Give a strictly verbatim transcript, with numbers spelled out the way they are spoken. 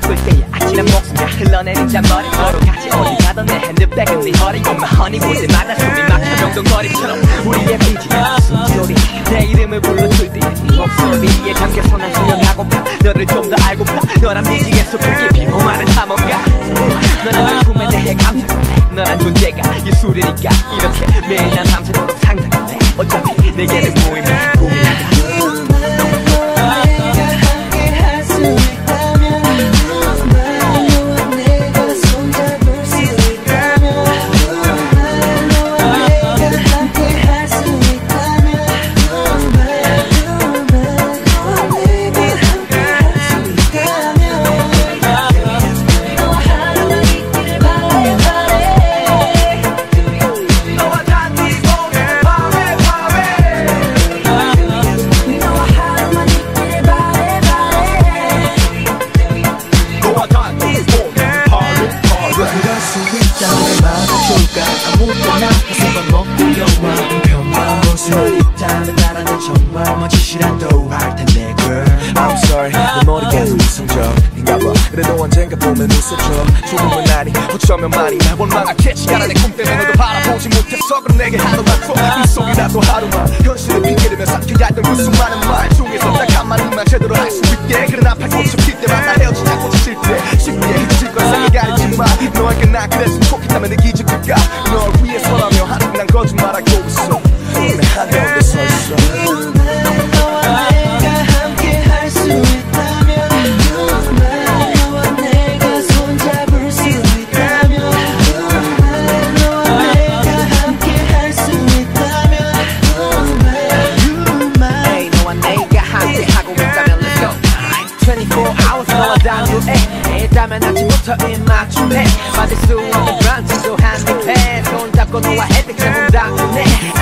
바꿀 때야 아찔한 목소리가 흘러내린 잔머리 서로 같이 어디 가던 내 핸드백은 네 허리 You're my honey 볼 때마다 숨이 막혀 정동거리처럼 우리의 비지야 숨소리 내 이름을 불러줄 때 네 목소리에 잠겨서 난 수영하고파 너를 좀 더 알고파 너란 미지에서 불길 피고 마는 탐험가 너란 꿈에 대해 감상해 너란 존재가 예술이니까 이렇게 매일 난 밤새도록 상상해 어차피 내게는 무의미한 꿈이니까 아무거나 가슴만 먹고 영화 평범한 모습을 있다면 나라는 정말 멋지시란도 할 텐데 girl I'm sorry 내 머리가 이성적인가 봐 그래도 언젠가 보면 웃어줘 조금은 아니 어쩌면 많이 날 원망하겠지 가라 내 꿈 때문에 너도 바라보지 못했어 그럼 내게 하루만 더 꿈속이라도 하루만 현실을 핑계대며 삼켜야 했던 그 수많은 말 중에서 딱 한마디만 제대로 할 수 있게 그런 아파트 꽃이 필 때마다 헤어지자 꽃이 실때 쉽게 잊을 건 생각하지 마 너에게 나 그랬으면 좋겠다면 내 기적일까 널 위해서라며 하는 난 거짓말하고 있어 내 한가운데 서있어 너와 내가 함께 할 수 있다면 너와 내가 손잡을 수 있다면 너와 내가 함께 할 수 있다면 Hey 너와 내가 함께 하고 있다면 Let's go twenty-four hours 너와 단둘에 있다면 아침부터 입맞춤해 받을 수 없는 브런치도 한입해 손잡고 너와 햇빛에 몸 닿네